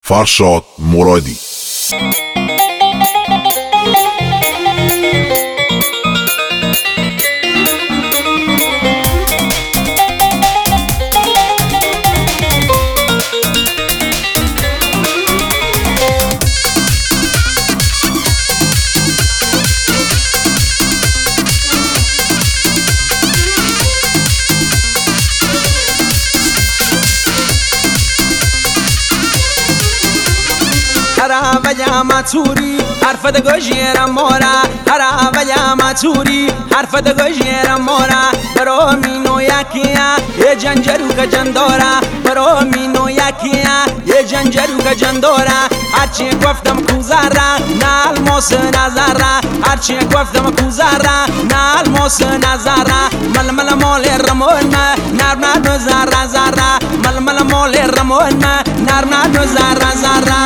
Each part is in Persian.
فرشاد مرادی. هرا وجا ماتوری حرف دگوجیر مورا هرا وجا ماتوری حرف دگوجیر مورا برو مینو یکیا یه جنجرو که جندورا برو مینو یکیا یه جنجرو که جندورا هرچی گفتم کوزارا نال موس نظرا هرچی گفتم کوزارا نال موس نظرا مل مل مول رمون نار نار زارا زارا مل مل مول رمون نار نار زارا زارا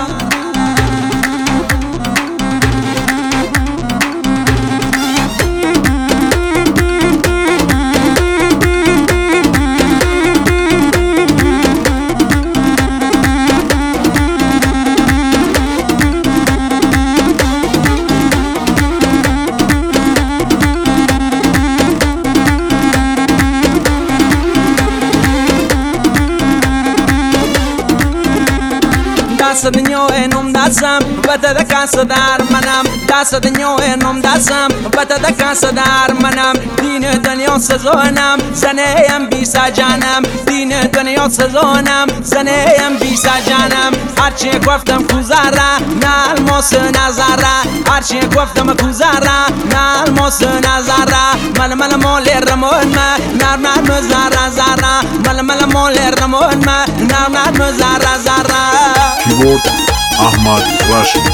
دست دنیا نم دستم بته دکان صدر منم دست دنیا نم دستم بته دکان صدر منم دین دنیا سزونم زنیم بیسا جانم دین دنیا سزونم زنیم بیسا جانم هرچی گفتم کوزارا نال موس نظرا هرچی گفتم کوزارا نال موس نظرا مل مل مول رمون ما نار نار زارا زارا مل مل مول رمون ما نار نار زارا زارا کیبورد احمد راشد.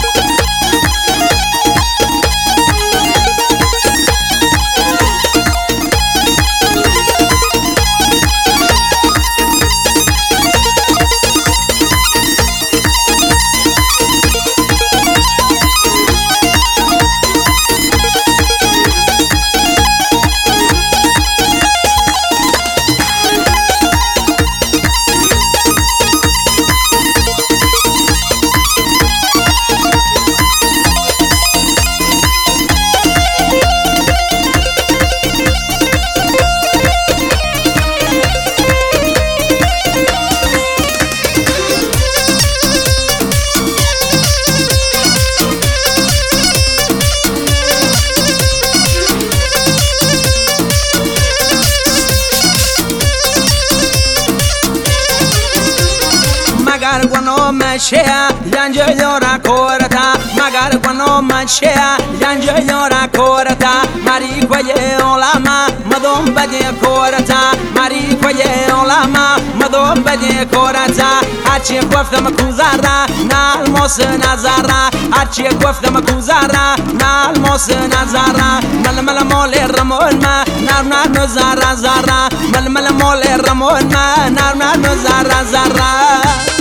مگر گناه مشیا ینج یورا کورتا مگر گناه مشیا ینج یورا کورتا مری کوی علما مدوم بدی کورتا مری کوی علما مدوم بدی کورتا هرچی گفتم کوزارا نال موس نظرا هرچی گفتم کوزارا نال موس نظرا مل مل مول رمون ما نار نار زارا زارا مل مل مول رمون ما نار نار زارا زارا